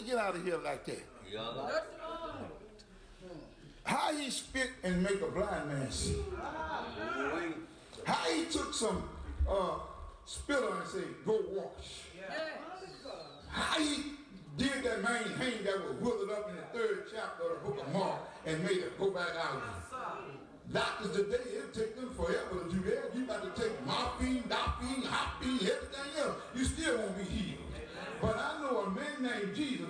he get out of here like that? How he spit and make a blind man see? How he took some spiller and said, go wash? How he did that man hang that was withered up in the 3rd chapter of the book of Mark and made it go back out? Doctors today, it'll take them forever to do that. You got to take morphine, hoppine, everything else. You still won't be healed. But I know a man named Jesus.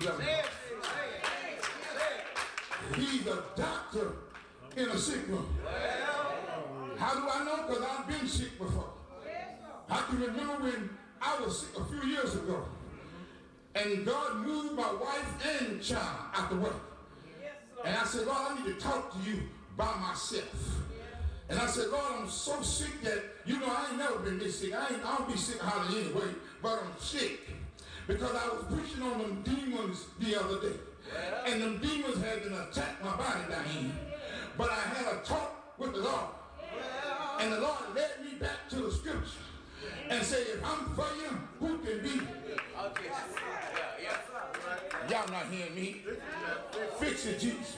He's a doctor in a sick room. How do I know? Because I've been sick before. I can remember when I was sick a few years ago. And God moved my wife and child out the way. And I said, Lord, I need to talk to you by myself. And I said, Lord, I'm so sick that, I ain't never been this sick. I don't be sick hardly anyway, but I'm sick. Because I was preaching on them demons the other day. And them demons had been attacked my body down here. But I had a talk with the Lord. And the Lord led me back to the scripture and said, if I'm for you, who can be? Y'all not hearing me? Fix it, Jesus.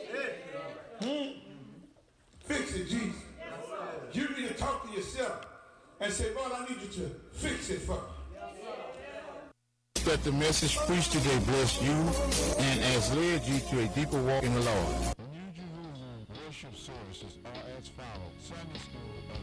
Fix it, Jesus. You need to talk to yourself and say, Lord, I need you to fix it for me. That the message preached today blessed you and has led you to a deeper walk in the Lord. The New Jerusalem worship services are as follows. Sunday school at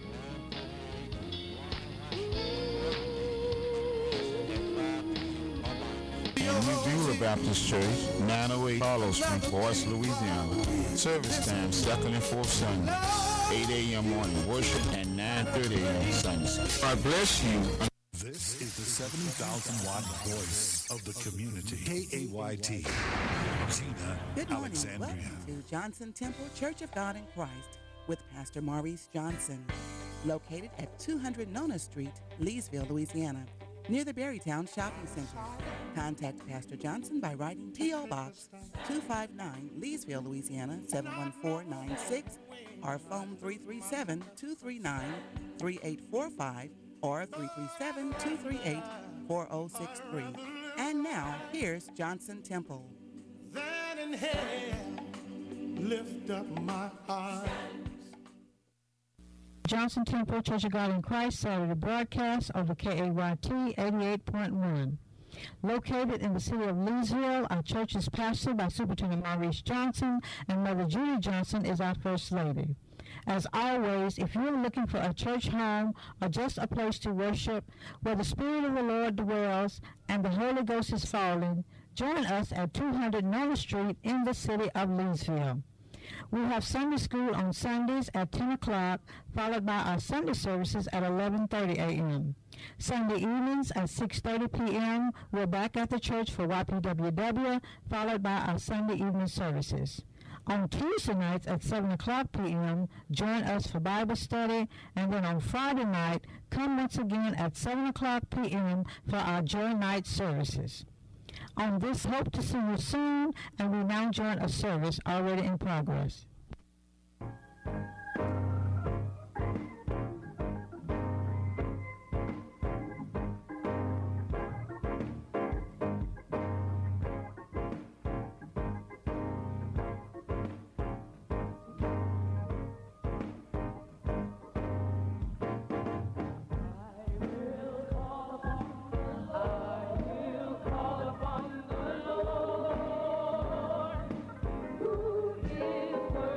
9:30 New Beulah Baptist Church, 908 Carlo Street, Boyce, Louisiana. Service time, 2nd and 4th Sunday, 8 a.m. morning worship and 9:30 a.m. Sunday school. God bless you. This is the 70,000-watt voice of the community. KAYT. Gina Good morning. Alexandria. Welcome to Johnson Temple Church of God in Christ with Pastor Maurice Johnson. Located at 200 Nona Street, Leesville, Louisiana, near the Berrytown Shopping Center. Contact Pastor Johnson by writing P.O. Box 259, Leesville, Louisiana, 71496, or phone 337-239-3845 or 337-238-4063. And now, here's Johnson Temple. That in hell, lift up my heart. Johnson Temple Church of God in Christ Saturday broadcast over KAYT 88.1. Located in the city of Leesville, our church is pastored by Superintendent Maurice Johnson, and Mother Judy Johnson is our First Lady. As always, if you're looking for a church home or just a place to worship where the Spirit of the Lord dwells and the Holy Ghost is falling, join us at 200 Nona Street in the city of Leesville. We have Sunday school on Sundays at 10 o'clock, followed by our Sunday services at 11:30 a.m. Sunday evenings at 6:30 p.m., we're back at the church for YPWW, followed by our Sunday evening services. On Tuesday nights at 7 o'clock p.m., join us for Bible study, and then on Friday night, come once again at 7 o'clock p.m. for our Joy Night services. On this, hope to see you soon, and we now join a service already in progress. Who is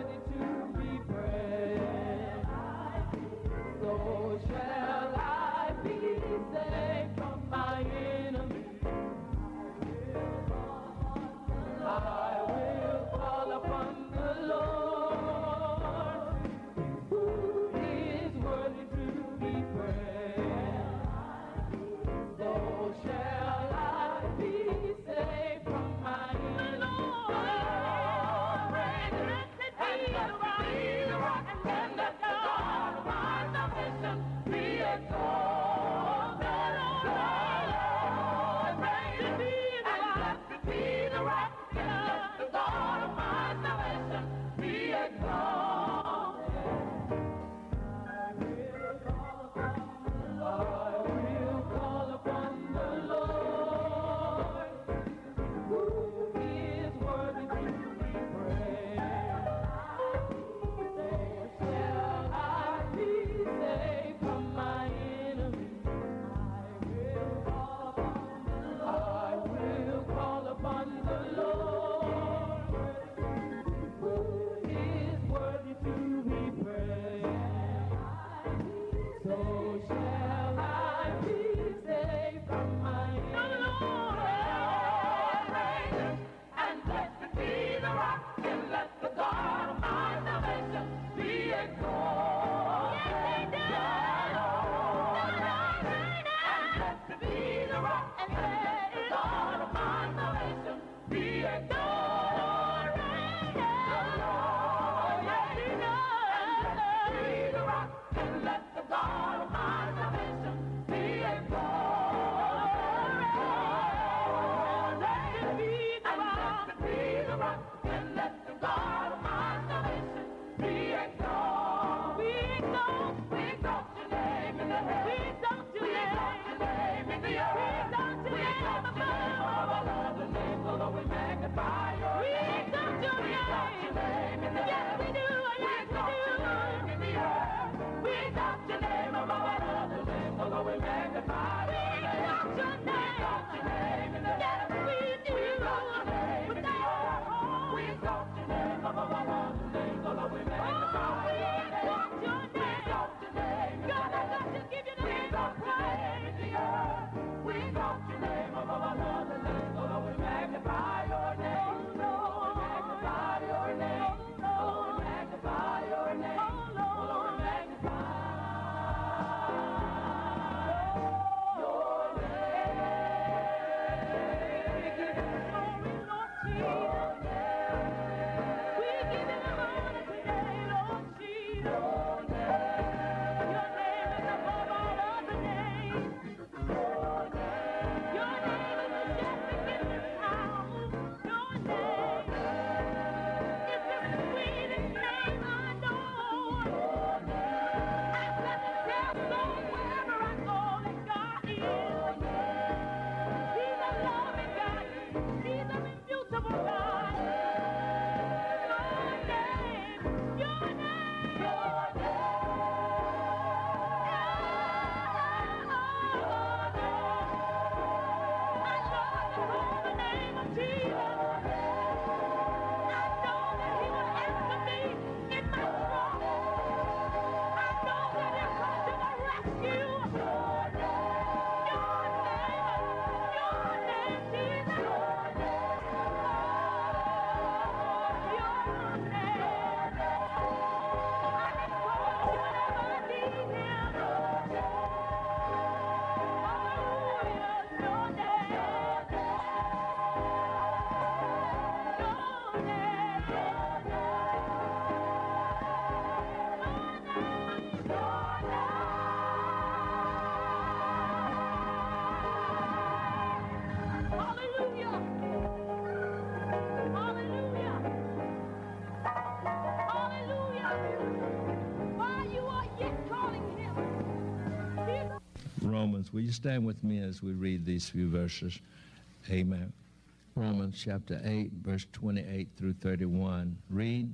Romans, will you stand with me as we read these few verses? Amen. Romans chapter 8, verse 28 through 31. Read.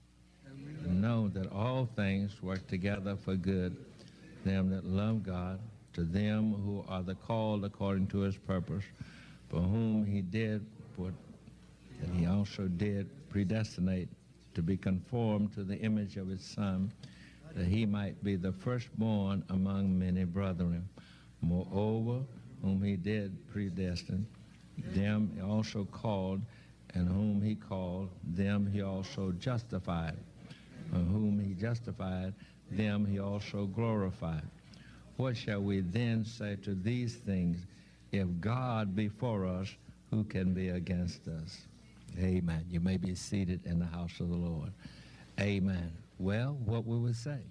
And know that all things work together for good, them that love God, to them who are the called according to his purpose, for whom he did put, and he also did predestinate to be conformed to the image of his Son, that he might be the firstborn among many brethren. Moreover, whom he did predestine, them he also called, and whom he called, them he also justified. And whom he justified, them he also glorified. What shall we then say to these things? If God be for us, who can be against us? Amen. You may be seated in the house of the Lord. Amen. Well, what we would say?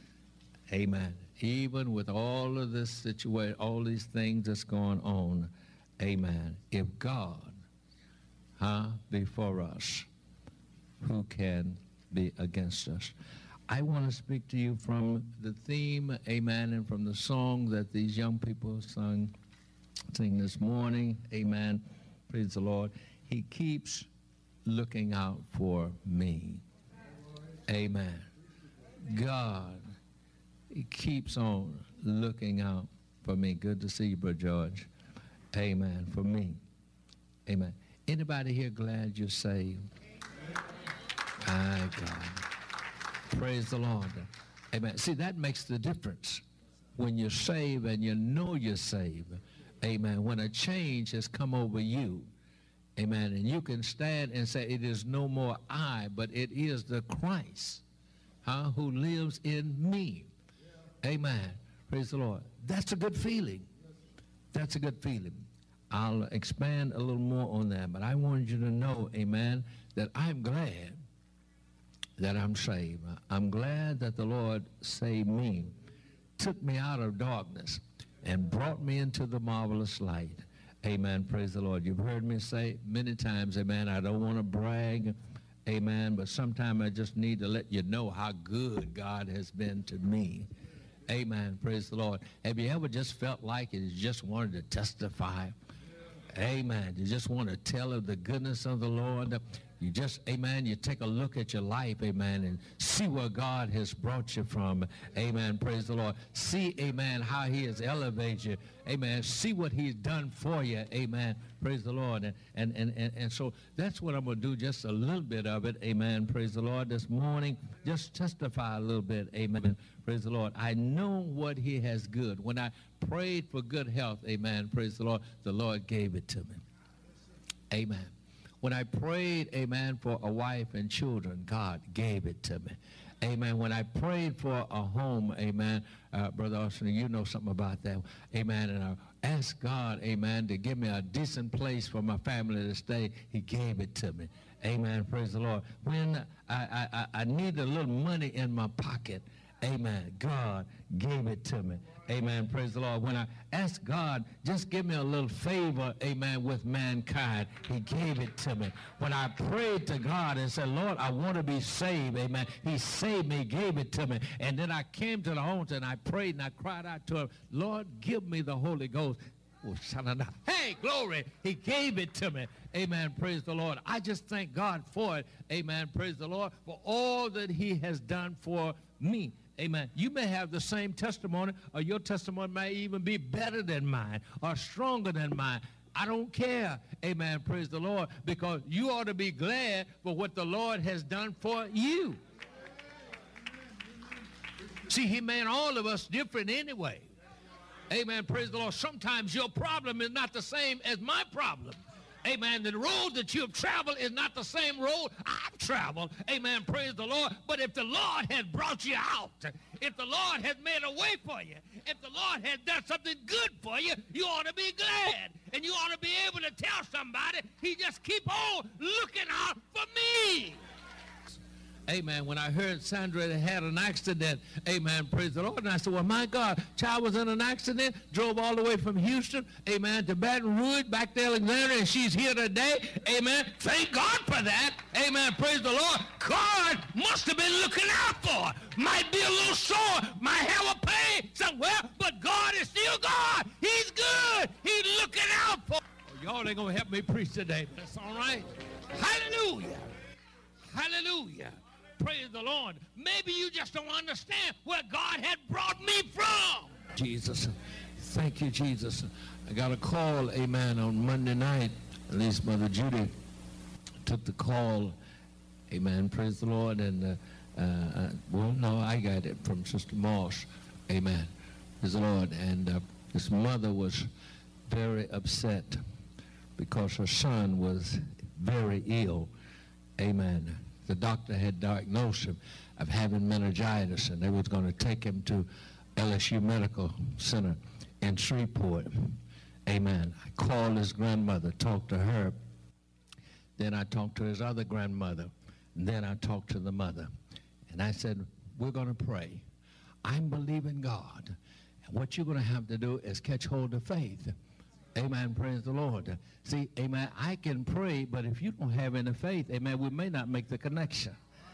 Amen. Even with all of this situation, all these things that's going on, amen. If God be for us, who can be against us? I want to speak to you from the theme, amen, and from the song that these young people sing this morning, amen. Praise the Lord. He keeps looking out for me. Amen. God, he keeps on looking out for me. Good to see you, Brother George. Amen. For me. Amen. Anybody here glad you're saved? My God. Praise the Lord. Amen. See, that makes the difference when you're saved and you know you're saved. Amen. When a change has come over you. Amen. And you can stand and say, it is no more I, but it is the Christ who lives in me. Amen. Praise the Lord. That's a good feeling. That's a good feeling. I'll expand a little more on that, but I wanted you to know, amen, that I'm glad that I'm saved. I'm glad that the Lord saved me, took me out of darkness, and brought me into the marvelous light. Amen. Praise the Lord. You've heard me say many times, amen, I don't want to brag, amen, but sometimes I just need to let you know how good God has been to me. Amen. Praise the Lord. Have you ever just felt like you just wanted to testify? Amen. You just want to tell of the goodness of the Lord. You just, amen, you take a look at your life, amen, and see where God has brought you from. Amen. Praise the Lord. See, amen, how he has elevated you. Amen. See what he's done for you. Amen. Praise the Lord. And so that's what I'm going to do, just a little bit of it. Amen. Praise the Lord. This morning, just testify a little bit. Amen. Praise the Lord. I know what he has good. When I prayed for good health, amen, praise the Lord gave it to me. Amen. When I prayed, amen, for a wife and children, God gave it to me. Amen. When I prayed for a home, amen, Brother Austin, you know something about that. Amen. And I asked God, amen, to give me a decent place for my family to stay. He gave it to me. Amen. Praise the Lord. When I needed a little money in my pocket, amen, God gave it to me. Amen. Praise the Lord. When I asked God, just give me a little favor, amen, with mankind, he gave it to me. When I prayed to God and said, Lord, I want to be saved, amen, he saved me, gave it to me. And then I came to the altar and I prayed and I cried out to him, Lord, give me the Holy Ghost. Oh, hey, glory. He gave it to me. Amen. Praise the Lord. I just thank God for it. Amen. Praise the Lord for all that he has done for me. Amen. You may have the same testimony, or your testimony may even be better than mine or stronger than mine. I don't care. Amen. Praise the Lord. Because you ought to be glad for what the Lord has done for you. See, he made all of us different anyway. Amen. Praise the Lord. Sometimes your problem is not the same as my problem. Amen. The road that you have traveled is not the same road I've traveled. Amen. Praise the Lord. But if the Lord has brought you out, if the Lord has made a way for you, if the Lord has done something good for you, you ought to be glad. And you ought to be able to tell somebody, he just keep on looking out for me. Amen. When I heard Sandra had an accident, amen, praise the Lord. And I said, well, my God, child was in an accident, drove all the way from Houston, amen, to Baton Rouge, back to Alexandria, and she's here today. Amen. Thank God for that. Amen. Praise the Lord. God must have been looking out for her. Might be a little sore, might have a pain somewhere, but God is still God. He's good. He's looking out for her. Oh, y'all ain't going to help me preach today, but that's all right. Hallelujah. Hallelujah. Praise the Lord. Maybe you just don't understand where God had brought me from. Jesus. Thank you, Jesus. I got a call, amen, on Monday night. At least Mother Judy took the call. Amen. Praise the Lord. And, well, no, I got it from Sister Moss. Amen. Praise the Lord. And this mother was very upset because her son was very ill. Amen. The doctor had diagnosed him of having meningitis, and they was going to take him to LSU Medical Center in Shreveport. Amen. I called his grandmother, talked to her. Then I talked to his other grandmother. And then I talked to the mother. And I said, we're going to pray. I'm believing God. And what you're going to have to do is catch hold of faith. Amen. Praise the Lord. See, amen, I can pray, but if you don't have any faith, amen, we may not make the connection.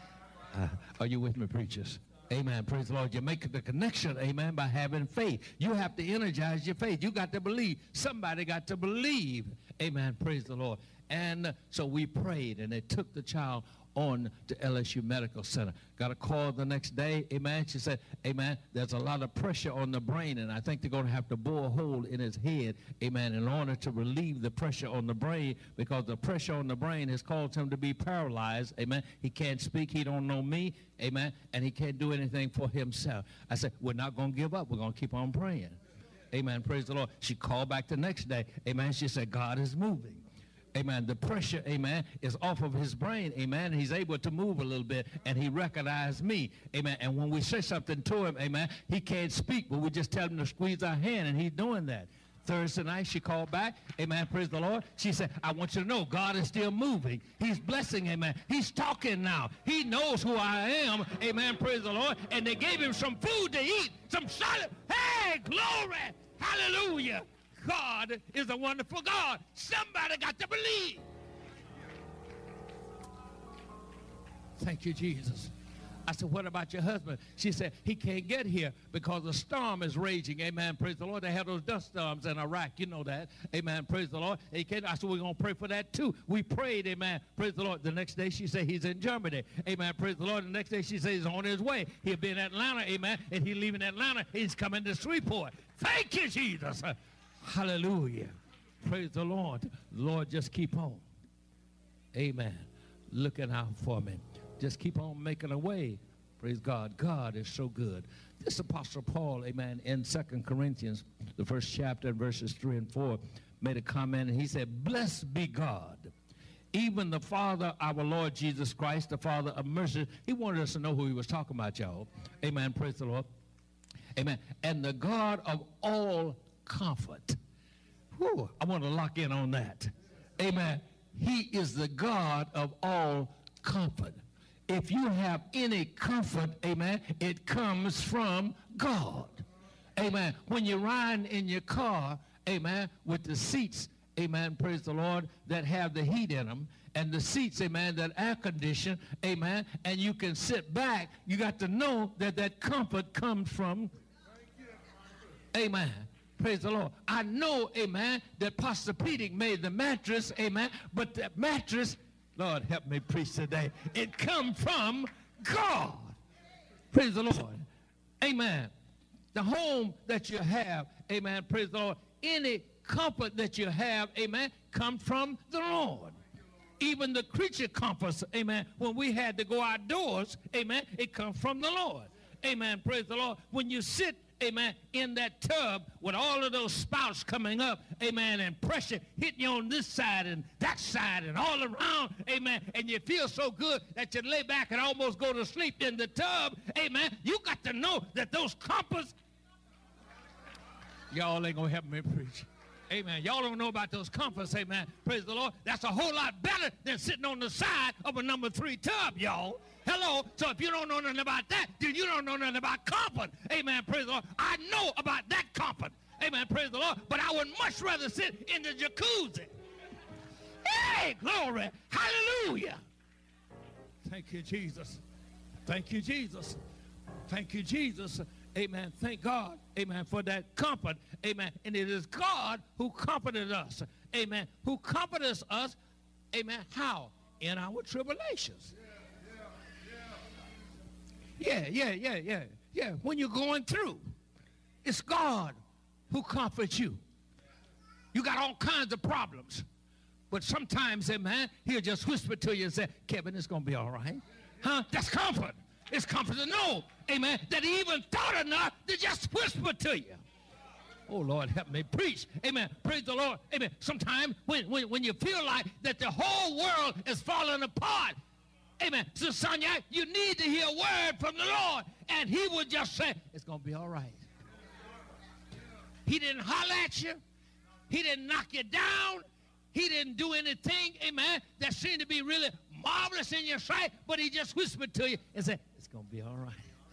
Are you with me, preachers? Amen. Praise the Lord. You make the connection, amen, by having faith. You have to energize your faith. You got to believe. Somebody got to believe. Amen. Praise the Lord. And so we prayed, and they took the child on to LSU Medical Center. Got a call the next day, amen. She said, amen, there's a lot of pressure on the brain, and I think they're going to have to bore a hole in his head, amen, in order to relieve the pressure on the brain, because the pressure on the brain has caused him to be paralyzed, amen. He can't speak, he don't know me, amen, and he can't do anything for himself. I said, we're not going to give up. We're going to keep on praying. Amen, praise the Lord. She called back the next day, amen. She said, God is moving. Amen. The pressure, amen, is off of his brain, amen. He's able to move a little bit, and he recognized me, amen. And when we say something to him, amen, he can't speak, but we just tell him to squeeze our hand, and he's doing that. Thursday night, she called back, amen, praise the Lord. She said, I want you to know God is still moving. He's blessing, amen. He's talking now. He knows who I am, amen, praise the Lord. And they gave him some food to eat, some solid. Hey, glory, hallelujah. God is a wonderful God. Somebody got to believe. Thank you, Jesus. I said, what about your husband? She said, he can't get here because the storm is raging. Amen. Praise the Lord. They have those dust storms in Iraq. You know that. Amen. Praise the Lord. He can't. I said, we're going to pray for that too. We prayed. Amen. Praise the Lord. The next day she said he's in Germany. Amen. Praise the Lord. The next day she said he's on his way. He'll be in Atlanta. Amen. And he's leaving Atlanta. He's coming to Shreveport. Thank you, Jesus. Hallelujah. Praise the Lord. Lord, just keep on. Amen. Looking out for me. Just keep on making a way. Praise God. God is so good. This Apostle Paul, amen, in 2 Corinthians, the first chapter, verses 3 and 4, made a comment, and he said, blessed be God, even the Father, our Lord Jesus Christ, the Father of mercy. He wanted us to know who he was talking about, y'all. Amen. Praise the Lord. Amen. And the God of all comfort. Whew, I want to lock in on that. Amen. He is the God of all comfort. If you have any comfort, amen, it comes from God. Amen. When you're riding in your car, amen, with the seats, amen, praise the Lord, that have the heat in them, and the seats, amen, that air condition, amen, and you can sit back, you got to know that that comfort comes from, amen. Praise the Lord. I know, amen, that Pastor Pedic made the mattress, amen, but that mattress, Lord, help me preach today. It comes from God. Praise the Lord. Amen. The home that you have, amen, praise the Lord. Any comfort that you have, amen, comes from the Lord. Even the creature comforts, amen, when we had to go outdoors, amen, it comes from the Lord. Amen. Praise the Lord. When you sit, amen, in that tub with all of those spouts coming up, amen, and pressure hitting you on this side and that side and all around, amen, and you feel so good that you lay back and almost go to sleep in the tub, amen, you got to know that those comforts, y'all ain't going to help me preach. Amen. Y'all don't know about those comforts, amen. Praise the Lord. That's a whole lot better than sitting on the side of a number 3 tub, y'all. Hello. So if you don't know nothing about that, then you don't know nothing about comfort. Amen. Praise the Lord. I know about that comfort. Amen. Praise the Lord. But I would much rather sit in the jacuzzi. Hey, glory. Hallelujah. Thank you, Jesus. Thank you, Jesus. Thank you, Jesus. Amen. Thank God. Amen. For that comfort. Amen. And it is God who comforted us. Amen. Who comforted us. Amen. How? In our tribulations. Yeah. When you're going through, it's God who comforts you. You got all kinds of problems. But sometimes, amen, he'll just whisper to you and say, Kevin, it's going to be all right. Huh? That's comfort. It's comfort to know, amen, that he even thought enough to just whisper to you. Oh, Lord, help me preach. Amen. Praise the Lord. Amen. Sometimes when you feel like that the whole world is falling apart, amen, so Sonia, you need to hear a word from the Lord, and he will just say, it's going to be all right. He didn't holler at you. He didn't knock you down. He didn't do anything, amen, that seemed to be really marvelous in your sight, but he just whispered to you and said, it's going to be all right.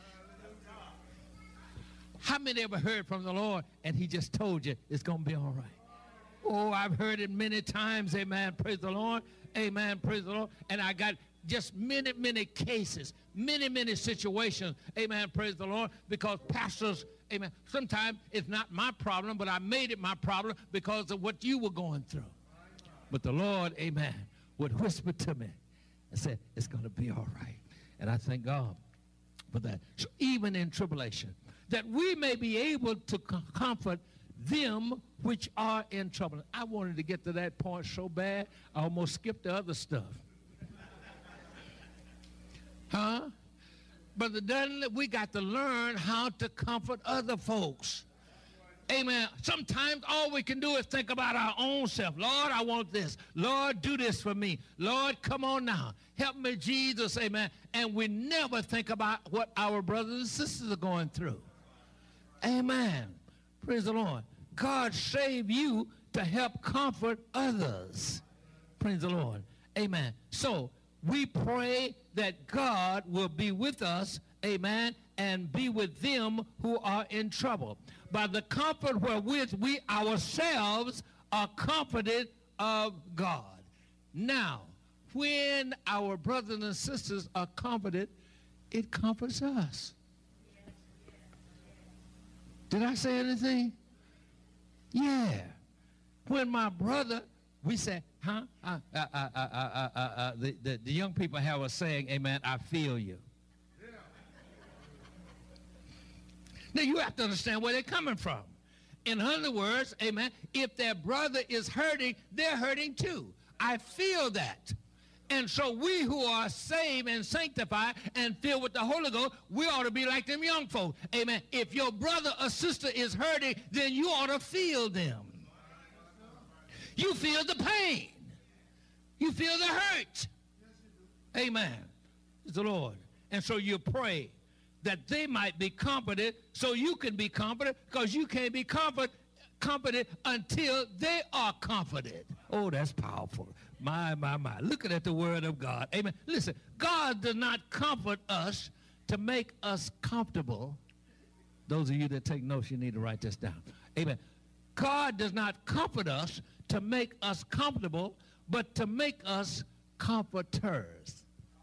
How many ever heard from the Lord and he just told you it's going to be all right? Oh, I've heard it many times, amen, praise the Lord, amen, praise the Lord, and I got just many cases, many situations, amen, praise the Lord, because pastors, amen, sometimes it's not my problem, but I made it my problem because of what you were going through. But the Lord, amen, would whisper to me and say, it's going to be all right. And I thank God for that. So even in tribulation, that we may be able to comfort them which are in trouble. I wanted to get to that point so bad, I almost skipped the other stuff. Huh? Brother Dudley, we got to learn how to comfort other folks. Amen. Sometimes all we can do is think about our own self. Lord, I want this. Lord, do this for me. Lord, come on now. Help me, Jesus. Amen. And we never think about what our brothers and sisters are going through. Amen. Praise the Lord. God saved you to help comfort others. Praise the Lord. Amen. So we pray that God will be with us, amen, and be with them who are in trouble. By the comfort wherewith we ourselves are comforted of God. Now, when our brothers and sisters are comforted, it comforts us. Did I say anything? Yeah. When my brother, we say, huh? The young people have a saying, amen, I feel you. Now you have to understand where they're coming from. In other words, amen, if their brother is hurting, they're hurting too. I feel that. And so we who are saved and sanctified and filled with the Holy Ghost, we ought to be like them young folk. Amen. If your brother or sister is hurting, then you ought to feel them. You feel the pain. You feel the hurt. Amen. It's the Lord. And so you pray that they might be comforted so you can be comforted, because you can't be comforted until they are comforted. Oh, that's powerful. My. Looking at the word of God. Amen. Listen, God does not comfort us to make us comfortable. Those of you that take notes, you need to write this down. Amen. God does not comfort us to make us comfortable, but to make us comforters.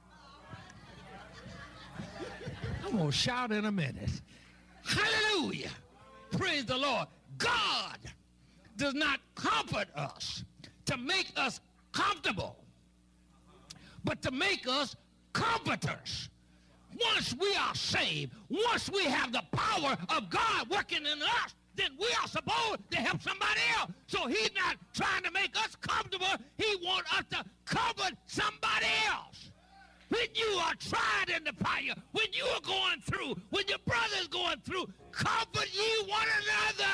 I'm going to shout in a minute. Hallelujah. Praise the Lord. God does not comfort us to make us comfortable, but to make us comforters. Once we are saved, once we have the power of God working in us, then we are supposed to help somebody else. So he's not trying to make us comfortable. He wants us to comfort somebody else. When you are tried in the fire, when you are going through, when your brother is going through, comfort ye one another.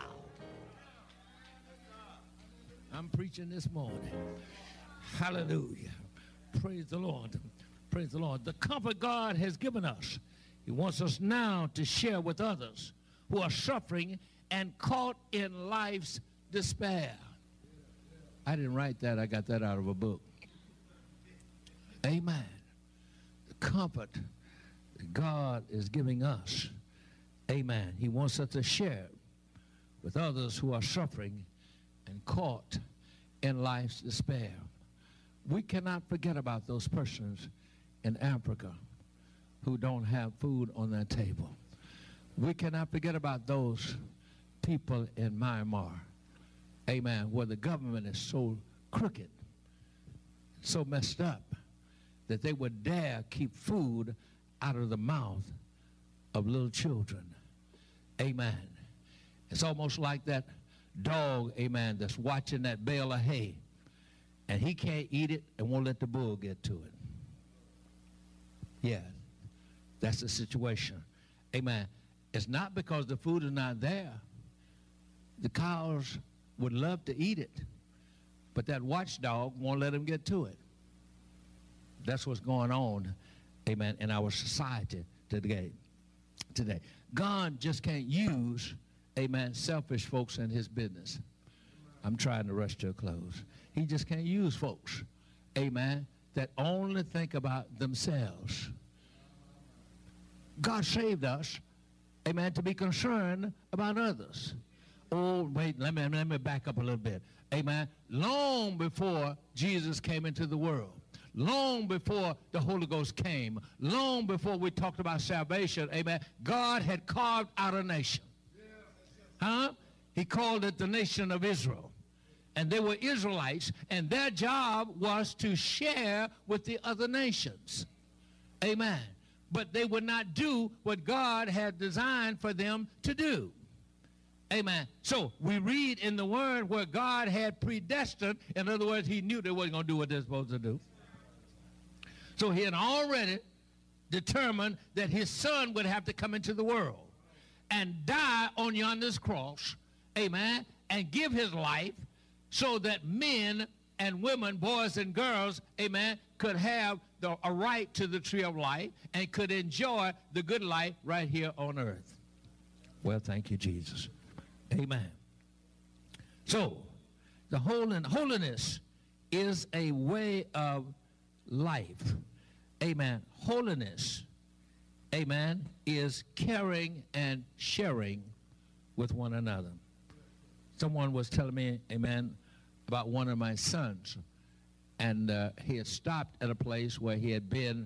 I'm preaching this morning. Hallelujah. Praise the Lord. Praise the Lord. The comfort God has given us, he wants us now to share with others who are suffering and caught in life's despair. I didn't write that. I got that out of a book. Amen. The comfort that God is giving us. Amen. He wants us to share with others who are suffering and caught in life's despair. We cannot forget about those persons in Africa who don't have food on their table. We cannot forget about those people in Myanmar, amen, where the government is so crooked, so messed up, that they would dare keep food out of the mouth of little children. Amen. It's almost like that dog, amen, that's watching that bale of hay, and he can't eat it and won't let the bull get to it. Yeah, that's the situation. Amen. It's not because the food is not there. The cows would love to eat it, but that watchdog won't let them get to it. That's what's going on, amen, in our society today. God just can't use, amen, selfish folks in his business. I'm trying to rush to a close. He just can't use folks, amen, that only think about themselves. God saved us, amen, to be concerned about others. Oh, wait, let me back up a little bit. Amen. Long before Jesus came into the world, long before the Holy Ghost came, long before we talked about salvation, amen, God had carved out a nation. Huh? He called it the nation of Israel. And they were Israelites, and their job was to share with the other nations. Amen. But they would not do what God had designed for them to do. Amen. So we read in the word where God had predestined. In other words, he knew they weren't going to do what they're supposed to do. So he had already determined that his son would have to come into the world and die on yonder's cross, amen, and give his life so that men and women, boys and girls, amen, could have a right to the tree of life and could enjoy the good life right here on earth. Well, thank you, Jesus. Amen. So, the holiness is a way of life. Amen. Holiness, amen, is caring and sharing with one another. Someone was telling me, amen, about one of my sons, and he had stopped at a place where he had been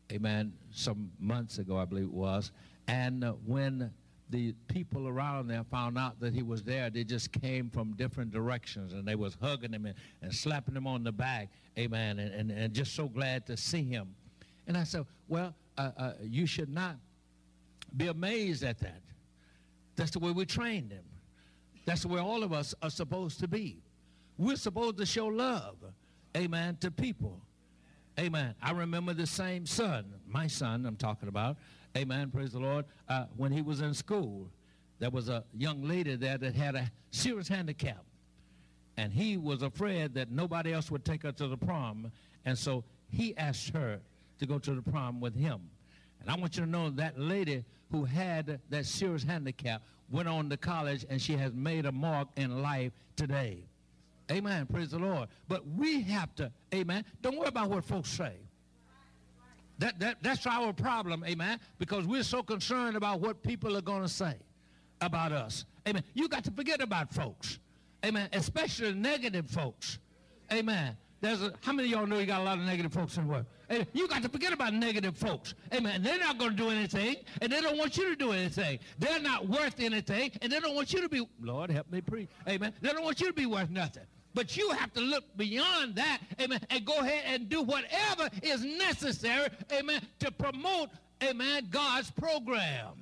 amen, some months ago, I believe it was. And when the people around there found out that he was there, they just came from different directions, and they was hugging him and slapping him on the back, amen, and just so glad to see him. And I said, well, you should not be amazed at that. That's the way we trained him. That's the way all of us are supposed to be. We're supposed to show love, amen, to people. Amen. I remember the same son, my son I'm talking about, amen, praise the Lord, when he was in school. There was a young lady there that had a serious handicap, and he was afraid that nobody else would take her to the prom, and so he asked her to go to the prom with him. And I want you to know that lady who had that serious handicap went on to college, and she has made a mark in life today. Amen. Praise the Lord. But we have to, amen, don't worry about what folks say. That's our problem, amen, because we're so concerned about what people are going to say about us. Amen. You got to forget about folks. Amen. Especially negative folks. Amen. How many of y'all know you got a lot of negative folks in the world? Amen. You got to forget about negative folks. Amen. They're not going to do anything, and they don't want you to do anything. They're not worth anything, and they don't want you to be, Lord, help me preach. Amen. They don't want you to be worth nothing. But you have to look beyond that, amen, and go ahead and do whatever is necessary, amen, to promote, amen, God's program.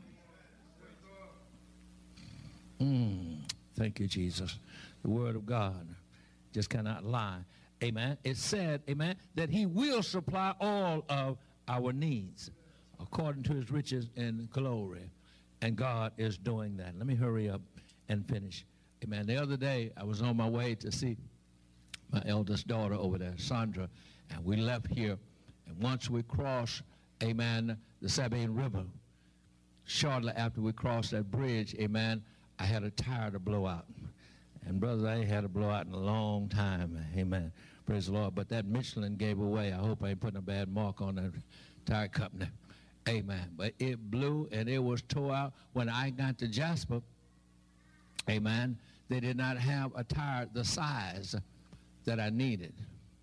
Thank you, Jesus. The word of God just cannot lie. Amen. It said, amen, that he will supply all of our needs according to his riches in glory. And God is doing that. Let me hurry up and finish. Amen. The other day, I was on my way to see my eldest daughter over there, Sandra, and we left here. And once we crossed, amen, the Sabine River, shortly after we crossed that bridge, amen, I had a tire to blow out. And brothers, I ain't had a blowout in a long time, amen. Praise the Lord. But that Michelin gave away. I hope I ain't putting a bad mark on that tire company. Amen. But it blew and it was tore out. When I got to Jasper, amen, they did not have a tire the size that I needed.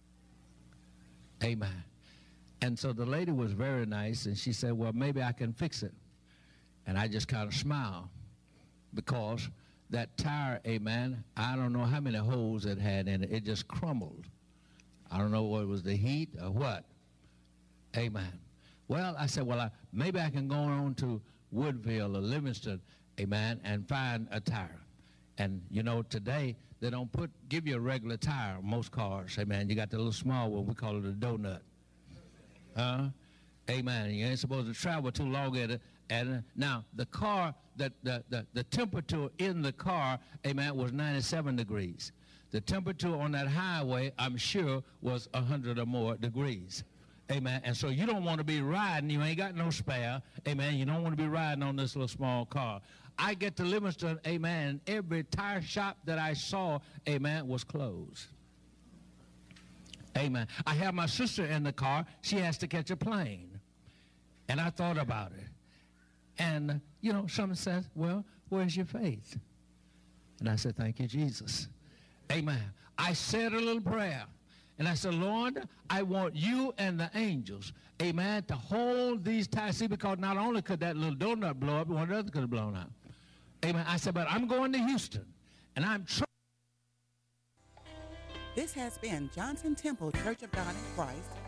Amen. And so the lady was very nice, and she said, well, maybe I can fix it. And I just kind of smiled because that tire, amen, I don't know how many holes it had in it. It just crumbled. I don't know what it was, the heat or what. Amen. Well, I said, well, maybe I can go on to Woodville or Livingston, amen, and find a tire. And, you know, today, they don't give you a regular tire on most cars. Amen. You got the little small one. We call it a donut. Amen. You ain't supposed to travel too long in it. And now, the car, the temperature in the car, amen, was 97 degrees. The temperature on that highway, I'm sure, was 100 or more degrees. Amen. And so you don't want to be riding. You ain't got no spare. Amen. You don't want to be riding on this little small car. I get to Livingston, amen, every tire shop that I saw, amen, was closed. Amen. I have my sister in the car. She has to catch a plane. And I thought about it. And, you know, someone says, well, where's your faith? And I said, thank you, Jesus. Amen. I said a little prayer. And I said, Lord, I want you and the angels, amen, to hold these tires. See, because not only could that little donut blow up, one other could have blown out. Amen. I said, but I'm going to Houston, and I'm trying. This has been Johnson Temple Church of God in Christ,